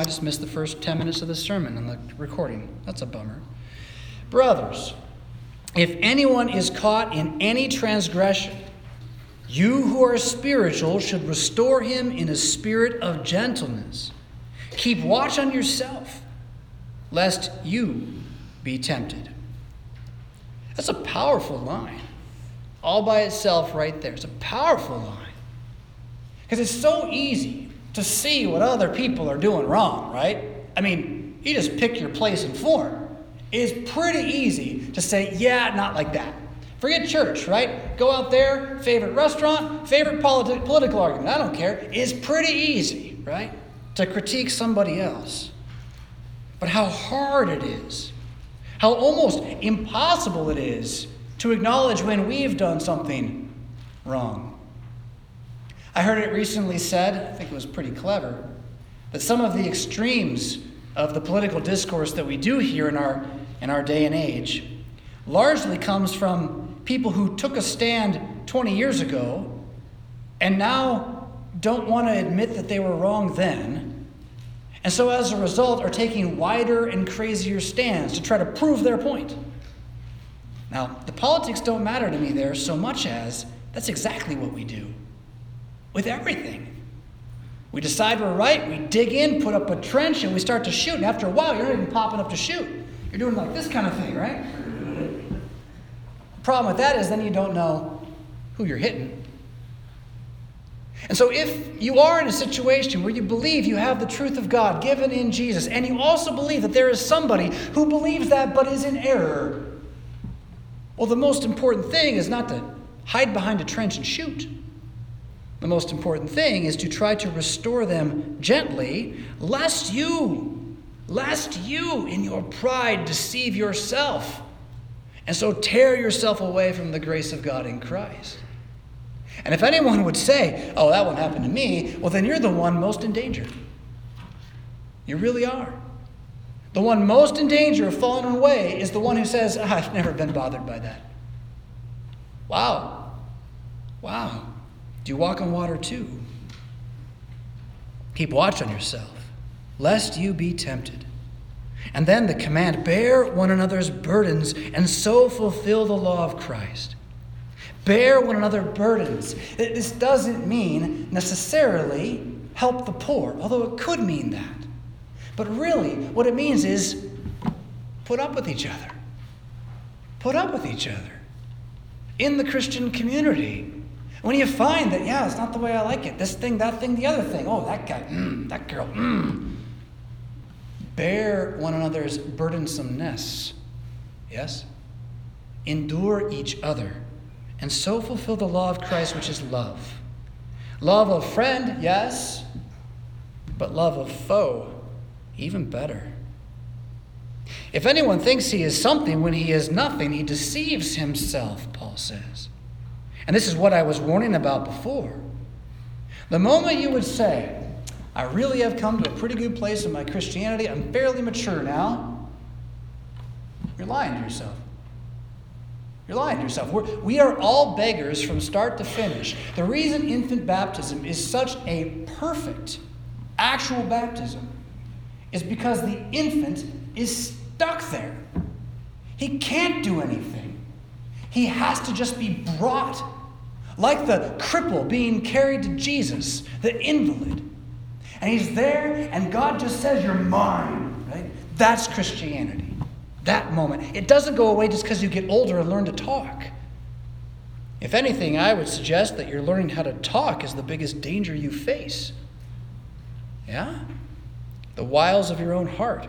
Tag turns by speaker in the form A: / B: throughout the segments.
A: I just missed the first 10 minutes of the sermon on the recording. That's a bummer. Brothers, if anyone is caught in any transgression, you who are spiritual should restore him in a spirit of gentleness. Keep watch on yourself, lest you be tempted. That's a powerful line. All by itself right there. It's a powerful line. Because it's so easy to see what other people are doing wrong, right? I mean, you just pick your place and form. It's pretty easy to say, yeah, not like that. Forget church, right? Go out there, favorite restaurant, favorite political argument. I don't care. It's pretty easy, right? To critique somebody else. But how hard it is, how almost impossible it is to acknowledge when we've done something wrong. I heard it recently said, I think it was pretty clever, that some of the extremes of the political discourse that we do hear in our day and age largely comes from people who took a stand 20 years ago and now don't want to admit that they were wrong then. And so as a result are taking wider and crazier stands to try to prove their point. Now, the politics don't matter to me there so much as that's exactly what we do with everything. We decide we're right, we dig in, put up a trench, and we start to shoot. And after a while, you're not even popping up to shoot. You're doing like this kind of thing, right? The problem with that is then you don't know who you're hitting. And so if you are in a situation where you believe you have the truth of God given in Jesus, and you also believe that there is somebody who believes that but is in error, well, the most important thing is not to hide behind a trench and shoot. The most important thing is to try to restore them gently, lest you in your pride deceive yourself, and so tear yourself away from the grace of God in Christ. And if anyone would say, oh, that won't happen to me, well, then you're the one most in danger. You really are. The one most in danger of falling away is the one who says, I've never been bothered by that. Wow. Do you walk on water too? Keep watch on yourself, lest you be tempted. And then the command, bear one another's burdens and so fulfill the law of Christ. Bear one another's burdens. This doesn't mean necessarily help the poor, although it could mean that. But really, what it means is put up with each other. Put up with each other in the Christian community. When you find that, it's not the way I like it, this thing, that thing, the other thing, oh, that guy, that girl, bear one another's burdensomeness. Yes? Endure each other. And so fulfill the law of Christ, which is love. Love of friend, yes, but love of foe, even better. If anyone thinks he is something when he is nothing, he deceives himself, Paul says. And this is what I was warning about before. The moment you would say, I really have come to a pretty good place in my Christianity, I'm fairly mature now, you're lying to yourself. You're lying to yourself. We are all beggars from start to finish. The reason infant baptism is such a perfect actual baptism is because the infant is stuck there. He can't do anything. He has to just be brought, like the cripple being carried to Jesus, the invalid. And he's there, and God just says, you're mine, right? That's Christianity. That moment. It doesn't go away just because you get older and learn to talk. If anything, I would suggest that you're learning how to talk is the biggest danger you face. Yeah? The wiles of your own heart.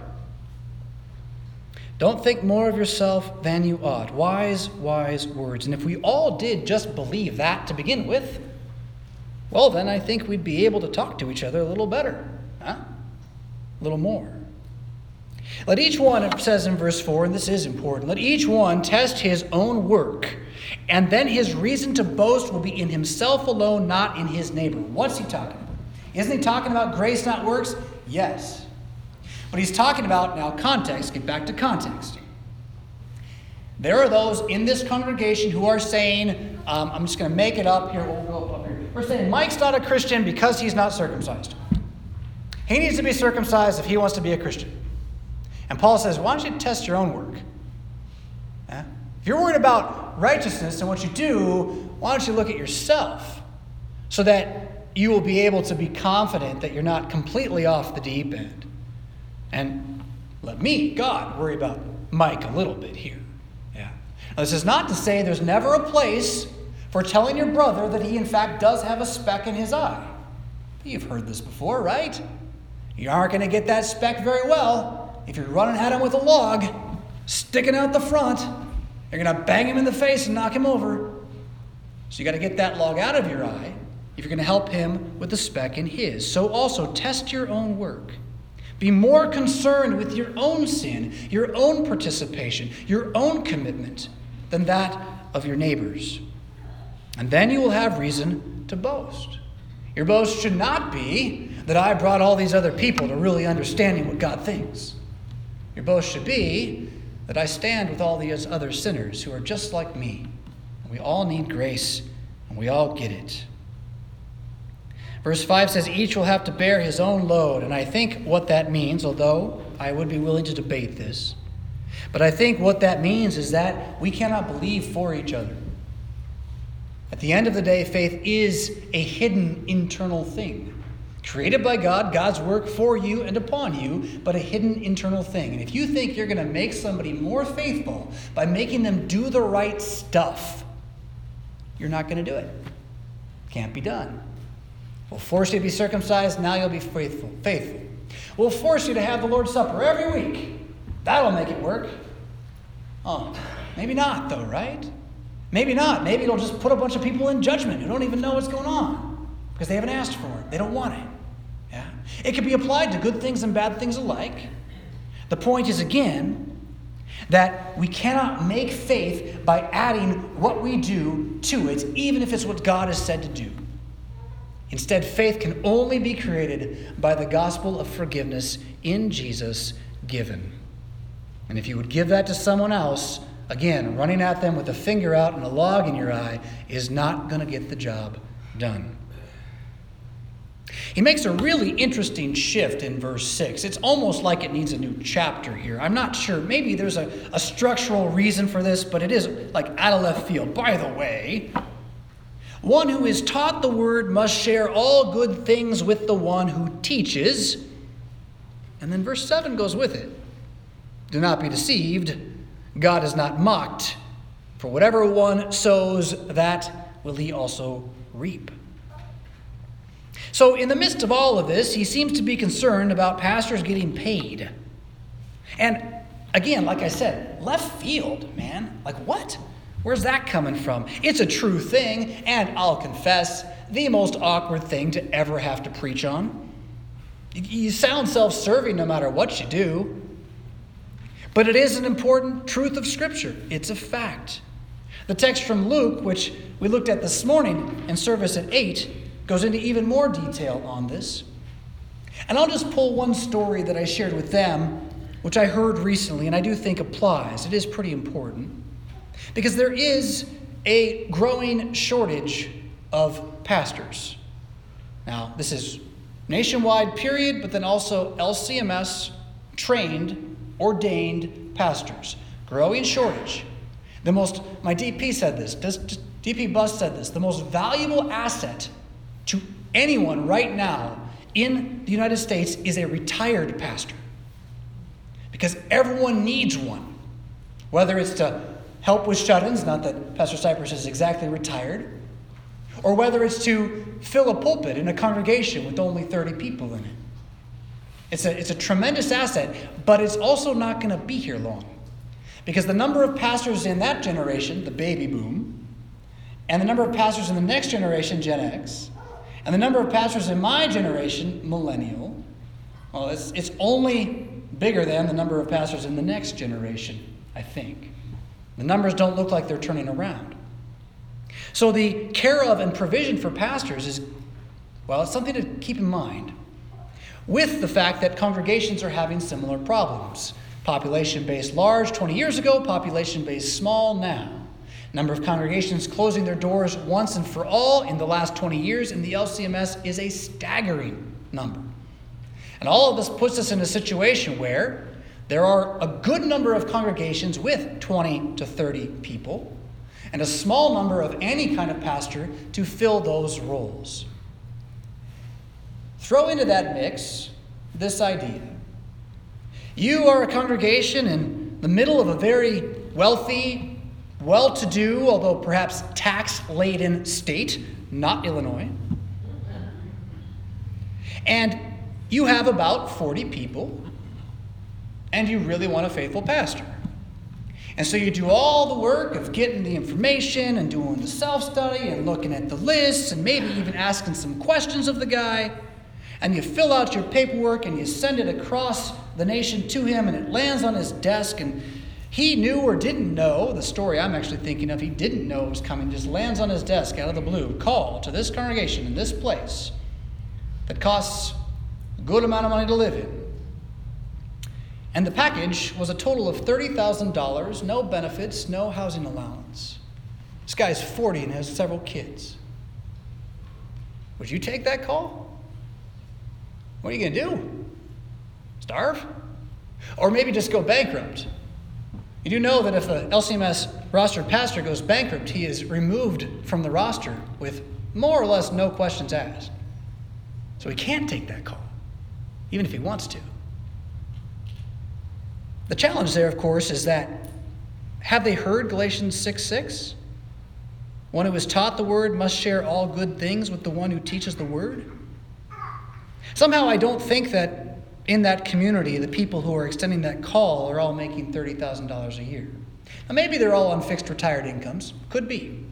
A: Don't think more of yourself than you ought. Wise words. And if we all did just believe that to begin with, well, then I think we'd be able to talk to each other a little better. Huh? A little more. Let each one, it says in verse 4, and this is important, let each one test his own work, and then his reason to boast will be in himself alone, not in his neighbor. What's he talking about? Isn't he talking about grace, not works? Yes. But he's talking about, now context, get back to context. There are those in this congregation who are saying, I'm just going to make it up here, we'll go up here. We're saying Mike's not a Christian because he's not circumcised. He needs to be circumcised if he wants to be a Christian. And Paul says, why don't you test your own work? If you're worried about righteousness and what you do, why don't you look at yourself so that you will be able to be confident that you're not completely off the deep end. And let me, God, worry about Mike a little bit here. Yeah. Now, this is not to say there's never a place for telling your brother that he in fact does have a speck in his eye. You've heard this before, right? You aren't going to get that speck very well if you're running at him with a log, sticking out the front. You're going to bang him in the face and knock him over. So you got to get that log out of your eye if you're going to help him with the speck in his. So also test your own work. Be more concerned with your own sin, your own participation, your own commitment than that of your neighbors. And then you will have reason to boast. Your boast should not be that I brought all these other people to really understanding what God thinks. Your boast should be that I stand with all these other sinners who are just like me. We all need grace, and we all get it. Verse 5 says, each will have to bear his own load. And I think what that means, although I would be willing to debate this, but I think what that means is that we cannot believe for each other. At the end of the day, faith is a hidden internal thing. Created by God, God's work for you and upon you, but a hidden internal thing. And if you think you're going to make somebody more faithful by making them do the right stuff, you're not going to do it. Can't be done. We'll force you to be circumcised, now you'll be faithful. We'll force you to have the Lord's Supper every week. That'll make it work. Oh, maybe not though, right? Maybe not. Maybe it'll just put a bunch of people in judgment who don't even know what's going on because they haven't asked for it. They don't want it. Yeah. It can be applied to good things and bad things alike. The point is, again, that we cannot make faith by adding what we do to it, even if it's what God has said to do. Instead, faith can only be created by the gospel of forgiveness in Jesus given. And if you would give that to someone else, again, running at them with a finger out and a log in your eye is not going to get the job done. He makes a really interesting shift in verse 6. It's almost like it needs a new chapter here. I'm not sure. Maybe there's a structural reason for this, but it is like out of left field. By the way, one who is taught the word must share all good things with the one who teaches. And then verse 7 goes with it. Do not be deceived. God is not mocked. For whatever one sows, that will he also reap. So in the midst of all of this, he seems to be concerned about pastors getting paid. And again, like I said, left field, man. Like what? Where's that coming from? It's a true thing, and I'll confess, the most awkward thing to ever have to preach on. You sound self-serving no matter what you do. But it is an important truth of Scripture. It's a fact. The text from Luke, which we looked at this morning in service at 8, goes into even more detail on this. And I'll just pull one story that I shared with them, which I heard recently, and I do think applies. It is pretty important. Because there is a growing shortage of pastors. Now, this is nationwide, period, but then also LCMS trained, ordained pastors. Growing shortage. My DP said this, DP Bus said this, the most valuable asset to anyone right now in the United States is a retired pastor. Because everyone needs one. Whether it's to help with shut-ins, not that Pastor Cypress is exactly retired, or whether it's to fill a pulpit in a congregation with only 30 people in it. It's a tremendous asset, but it's also not going to be here long. Because the number of pastors in that generation, the baby boom, and the number of pastors in the next generation, Gen X, and the number of pastors in my generation, millennial, well, it's only bigger than the number of pastors in the next generation, I think. The numbers don't look like they're turning around. So the care of and provision for pastors is, well, it's something to keep in mind. With the fact that congregations are having similar problems. Population base large 20 years ago, population base small now. Number of congregations closing their doors once and for all in the last 20 years in the LCMS is a staggering number. And all of this puts us in a situation where there are a good number of congregations with 20 to 30 people, and a small number of any kind of pastor to fill those roles. Throw into that mix this idea. You are a congregation in the middle of a very wealthy, well-to-do, although perhaps tax-laden state, not Illinois. And you have about 40 people, and you really want a faithful pastor. And so you do all the work of getting the information and doing the self-study and looking at the lists and maybe even asking some questions of the guy. And you fill out your paperwork and you send it across the nation to him, and it lands on his desk, and he knew or didn't know, the story I'm actually thinking of, he didn't know it was coming, just lands on his desk out of the blue. Call to this congregation in this place that costs a good amount of money to live in. And the package was a total of $30,000, no benefits, no housing allowance. This guy's 40 and has several kids. Would you take that call? What are you going to do? Starve? Or maybe just go bankrupt? You do know that if a LCMS rostered pastor goes bankrupt, he is removed from the roster with more or less no questions asked. So he can't take that call, even if he wants to. The challenge there, of course, is that have they heard Galatians 6:6? One who is taught the word must share all good things with the one who teaches the word. Somehow I don't think that in that community, the people who are extending that call are all making $30,000 a year. Now maybe they're all on fixed retired incomes. Could be.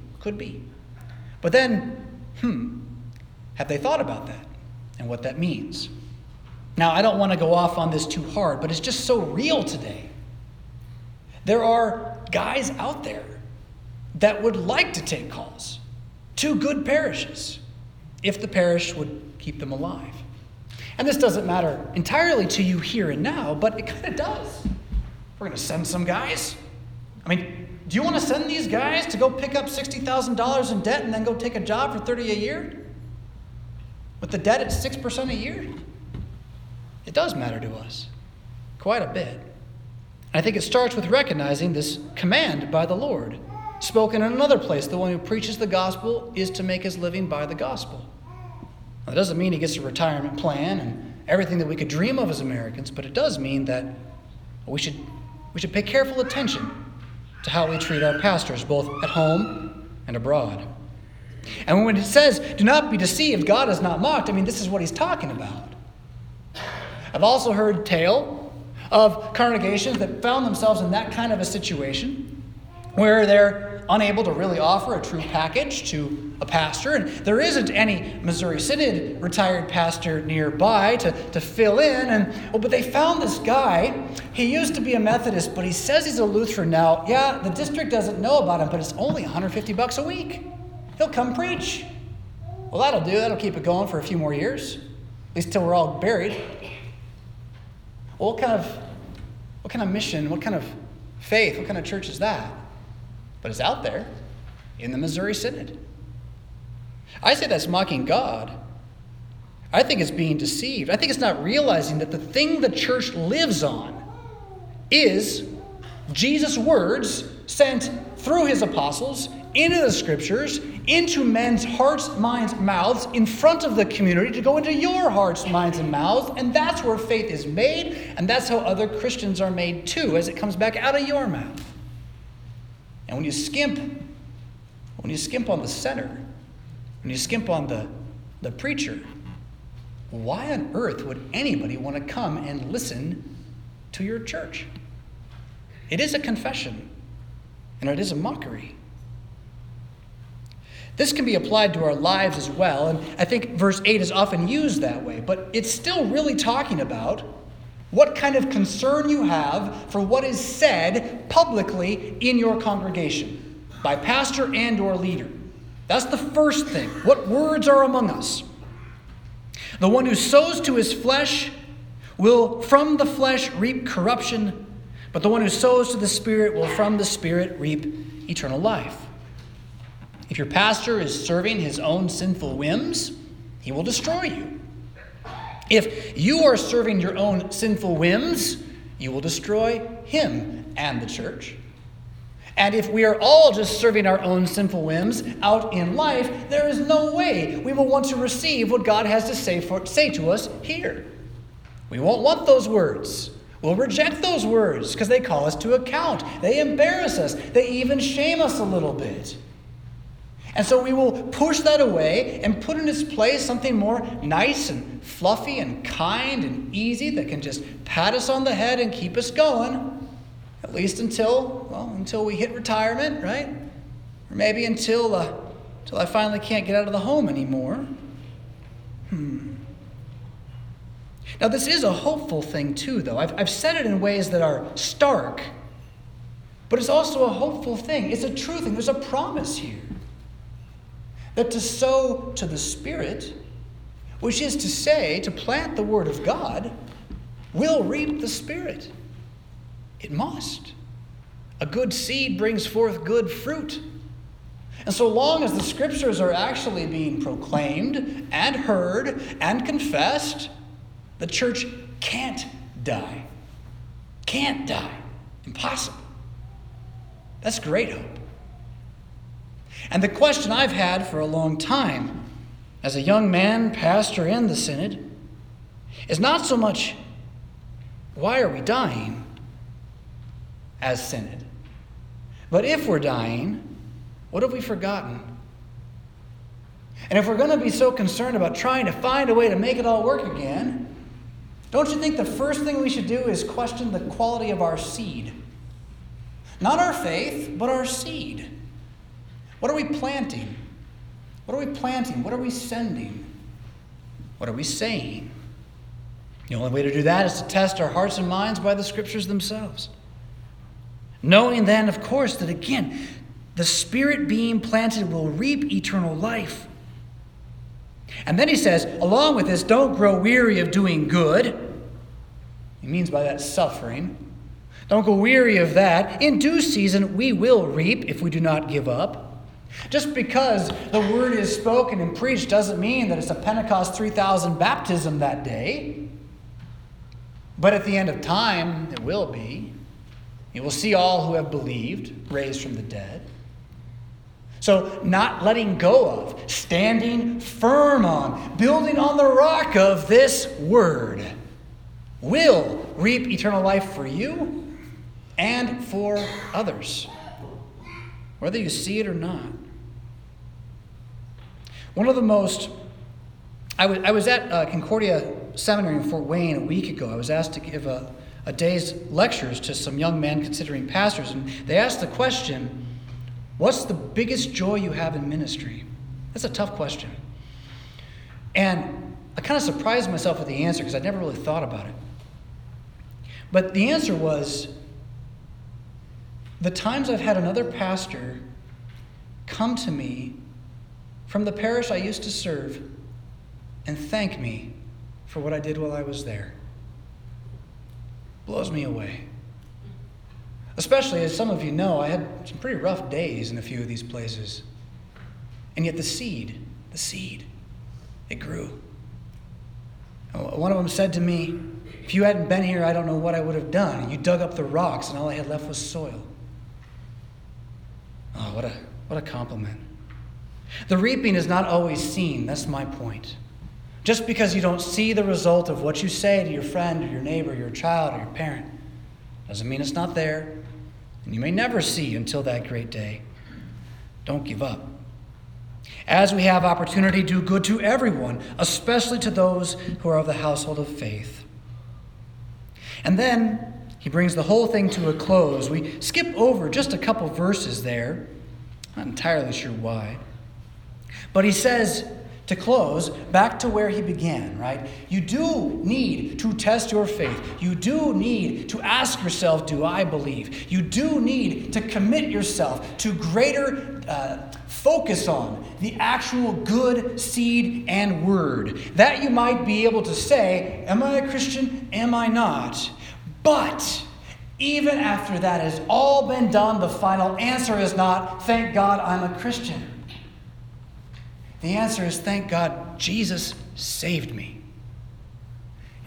A: But then, have they thought about that and what that means? Now, I don't want to go off on this too hard, but it's just so real today. There are guys out there that would like to take calls to good parishes if the parish would keep them alive. And this doesn't matter entirely to you here and now, but it kind of does. We're going to send some guys. I mean, do you want to send these guys to go pick up $60,000 in debt and then go take a job for $30,000 a year? With the debt at 6% a year? It does matter to us, quite a bit. I think it starts with recognizing this command by the Lord, spoken in another place. The one who preaches the gospel is to make his living by the gospel. Now, that doesn't mean he gets a retirement plan and everything that we could dream of as Americans, but it does mean that we should pay careful attention to how we treat our pastors, both at home and abroad. And when it says, do not be deceived, God is not mocked, I mean, this is what he's talking about. I've also heard tale of congregations that found themselves in that kind of a situation where they're unable to really offer a true package to a pastor, and there isn't any Missouri Synod retired pastor nearby to fill in, but they found this guy. He used to be a Methodist, but he says he's a Lutheran now. Yeah, the district doesn't know about him, but it's only $150 a week. He'll come preach. Well, that'll do. That'll keep it going for a few more years, at least till we're all buried. Well, what kind of mission, what kind of faith, what kind of church is that? But it's out there in the Missouri Synod. I say that's mocking God. I think it's being deceived. I think it's not realizing that the thing the church lives on is Jesus' words sent through his apostles into the scriptures, into men's hearts, minds, mouths, in front of the community to go into your hearts, minds, and mouths. And that's where faith is made, and that's how other Christians are made too, as it comes back out of your mouth. And when you skimp on the center, when you skimp on the preacher, why on earth would anybody want to come and listen to your church? It is a confession, and it is a mockery. This can be applied to our lives as well, and I think verse 8 is often used that way, but it's still really talking about what kind of concern you have for what is said publicly in your congregation by pastor and or leader. That's the first thing. What words are among us? The one who sows to his flesh will from the flesh reap corruption, but the one who sows to the Spirit will from the Spirit reap eternal life. If your pastor is serving his own sinful whims, he will destroy you. If you are serving your own sinful whims, you will destroy him and the church. And if we are all just serving our own sinful whims out in life, there is no way we will want to receive what God has to say to us here. We won't want those words. We'll reject those words because they call us to account. They embarrass us. They even shame us a little bit. And so we will push that away and put in its place something more nice and fluffy and kind and easy that can just pat us on the head and keep us going, at least until we hit retirement, right? Or maybe until I finally can't get out of the home anymore. Now, this is a hopeful thing too, though. I've said it in ways that are stark, but it's also a hopeful thing. It's a true thing. There's a promise here. That to sow to the Spirit, which is to say, to plant the Word of God, will reap the Spirit. It must. A good seed brings forth good fruit. And so long as the Scriptures are actually being proclaimed and heard and confessed, the church can't die. Can't die. Impossible. That's great hope. And the question I've had for a long time, as a young man, pastor in the synod, is not so much, why are we dying as synod? But if we're dying, what have we forgotten? And if we're going to be so concerned about trying to find a way to make it all work again, don't you think the first thing we should do is question the quality of our seed? Not our faith, but our seed. What are we planting? What are we planting? What are we sending? What are we saying? The only way to do that is to test our hearts and minds by the Scriptures themselves. Knowing then, of course, that again, the Spirit being planted will reap eternal life. And then he says, along with this, don't grow weary of doing good. He means by that suffering. Don't go weary of that. In due season, we will reap if we do not give up. Just because the word is spoken and preached doesn't mean that it's a Pentecost 3,000 baptism that day. But at the end of time, it will be. You will see all who have believed raised from the dead. So not letting go of, standing firm on, building on the rock of this word will reap eternal life for you and for others, whether you see it or not. One of the most, I was at Concordia Seminary in Fort Wayne a week ago. I was asked to give a day's lectures to some young men considering pastors, and they asked the question, what's the biggest joy you have in ministry? That's a tough question. And I kind of surprised myself with the answer because I'd never really thought about it. But the answer was, the times I've had another pastor come to me from the parish I used to serve and thank me for what I did while I was there. Blows me away. Especially, as some of you know, I had some pretty rough days in a few of these places. And yet the seed, it grew. One of them said to me, if you hadn't been here, I don't know what I would have done. You dug up the rocks and all I had left was soil. Oh, what a compliment. The reaping is not always seen. That's my point. Just because you don't see the result of what you say to your friend or your neighbor, your child or your parent, doesn't mean it's not there. And you may never see until that great day. Don't give up. As we have opportunity, do good to everyone, especially to those who are of the household of faith. And then he brings the whole thing to a close. We skip over just a couple verses there. Not entirely sure why. But he says, to close, back to where he began, right? You do need to test your faith. You do need to ask yourself, do I believe? You do need to commit yourself to greater focus on the actual good seed and word. That you might be able to say, am I a Christian? Am I not? But even after that has all been done, the final answer is not, thank God I'm a Christian. The answer is, thank God Jesus saved me.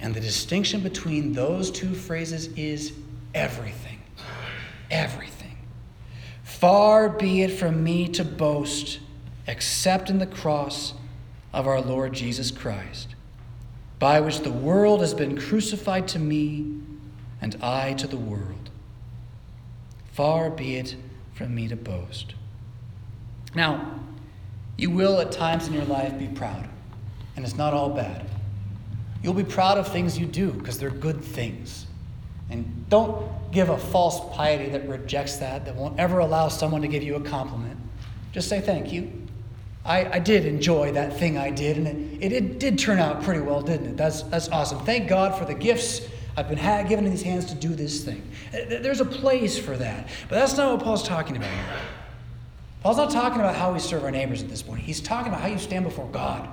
A: And the distinction between those two phrases is everything. Everything. Far be it from me to boast, except in the cross of our Lord Jesus Christ, by which the world has been crucified to me, and I to the world. Far be it from me to boast. Now, you will at times in your life be proud, and it's not all bad. You'll be proud of things you do because they're good things. And don't give a false piety that rejects that won't ever allow someone to give you a compliment. Just say thank you. I did enjoy that thing I did, and it did turn out pretty well, didn't it? That's awesome. Thank God for the gifts I've been given in these hands to do this thing. There's a place for that. But that's not what Paul's talking about here. Paul's not talking about how we serve our neighbors at this point. He's talking about how you stand before God.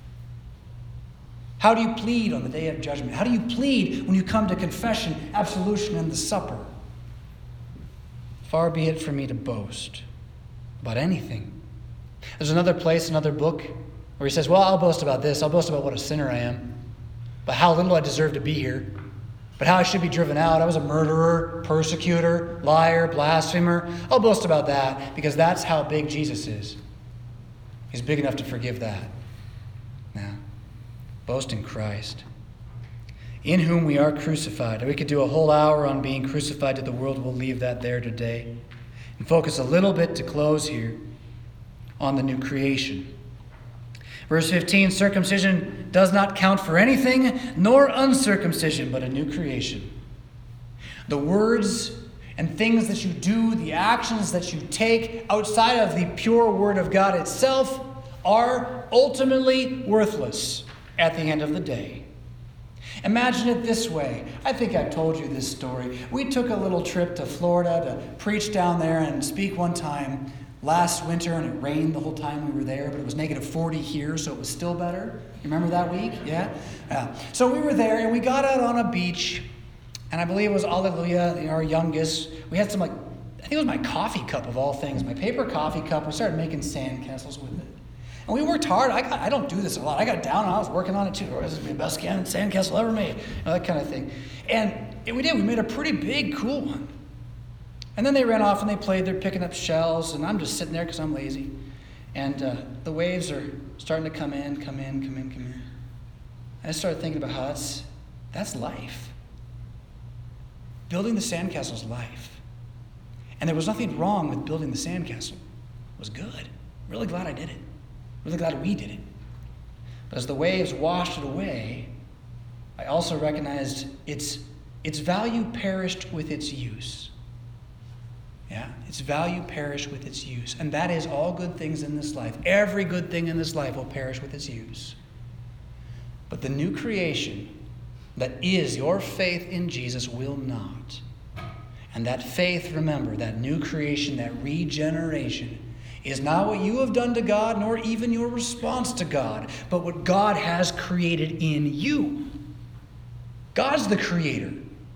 A: How do you plead on the day of judgment? How do you plead when you come to confession, absolution, and the supper? Far be it from me to boast about anything. There's another place, another book, where he says, well, I'll boast about this. I'll boast about what a sinner I am, but how little I deserve to be here, but how I should be driven out. I was a murderer, persecutor, liar, blasphemer. I'll boast about that because that's how big Jesus is. He's big enough to forgive that. Now, boast in Christ, in whom we are crucified. We could do a whole hour on being crucified to the world. We'll leave that there today and focus a little bit to close here on the new creation. Verse 15, circumcision does not count for anything, nor uncircumcision, but a new creation. The words and things that you do, the actions that you take outside of the pure word of God itself are ultimately worthless at the end of the day. Imagine it this way. I think I've told you this story. We took a little trip to Florida to preach down there and speak one time last winter, and it rained the whole time we were there, but it was -40 here, so it was still better. You remember that week? Yeah? So we were there, and we got out on a beach, and I believe it was Alleluia, our youngest. We had some, I think it was my coffee cup of all things, my paper coffee cup. We started making sand castles with it. And we worked hard. I don't do this a lot. I got down and I was working on it too. This is the best sandcastle ever made. That kind of thing. And we did. We made a pretty big, cool one. And then they ran off and they played. They're picking up shells. And I'm just sitting there because I'm lazy. And the waves are starting to come in. And I started thinking about how that's life. Building the sandcastle is life. And there was nothing wrong with building the sandcastle. It was good. Really glad I did it. Really glad we did it. But as the waves washed it away, I also recognized its value perished with its use. Yeah, its value perished with its use. And that is all good things in this life. Every good thing in this life will perish with its use. But the new creation that is your faith in Jesus will not. And that faith, remember, that new creation, that regeneration, is not what you have done to God, nor even your response to God, but what God has created in you. God's the creator.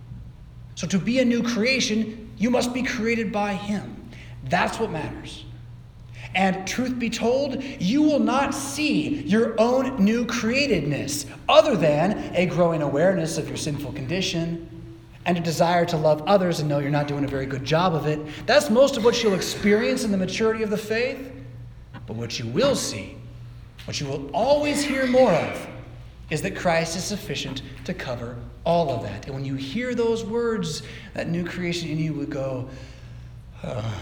A: So to be a new creation, you must be created by Him. That's what matters. And truth be told, you will not see your own new createdness other than a growing awareness of your sinful condition and a desire to love others and know you're not doing a very good job of it. That's most of what you'll experience in the maturity of the faith. But what you will see, what you will always hear more of, is that Christ is sufficient to cover all of that. And when you hear those words, that new creation in you would go, oh,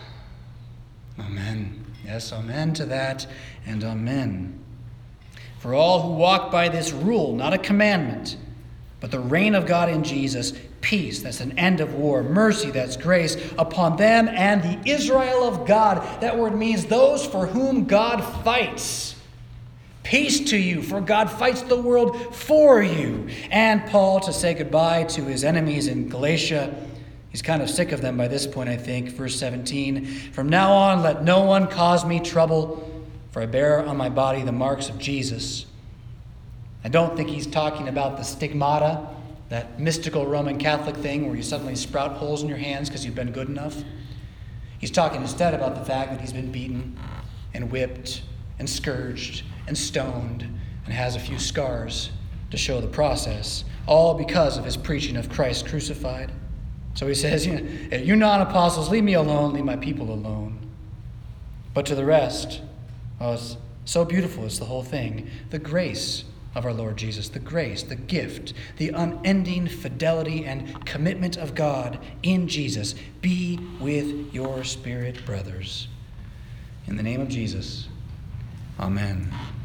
A: amen. Yes, amen to that, and amen. For all who walk by this rule, not a commandment, but the reign of God in Jesus, peace, that's an end of war, mercy, that's grace, upon them and the Israel of God. That word means those for whom God fights. Peace to you, for God fights the world for you. And Paul, to say goodbye to his enemies in Galatia, he's kind of sick of them by this point, I think. Verse 17, from now on, let no one cause me trouble, for I bear on my body the marks of Jesus. I don't think he's talking about the stigmata, that mystical Roman Catholic thing where you suddenly sprout holes in your hands because you've been good enough. He's talking instead about the fact that he's been beaten and whipped and scourged and stoned and has a few scars to show the process, all because of his preaching of Christ crucified. So he says, you non-apostles, leave me alone, leave my people alone. But to the rest, it's so beautiful is the whole thing. The grace of our Lord Jesus, the grace, the gift, the unending fidelity and commitment of God in Jesus be with your spirit, brothers. In the name of Jesus, amen.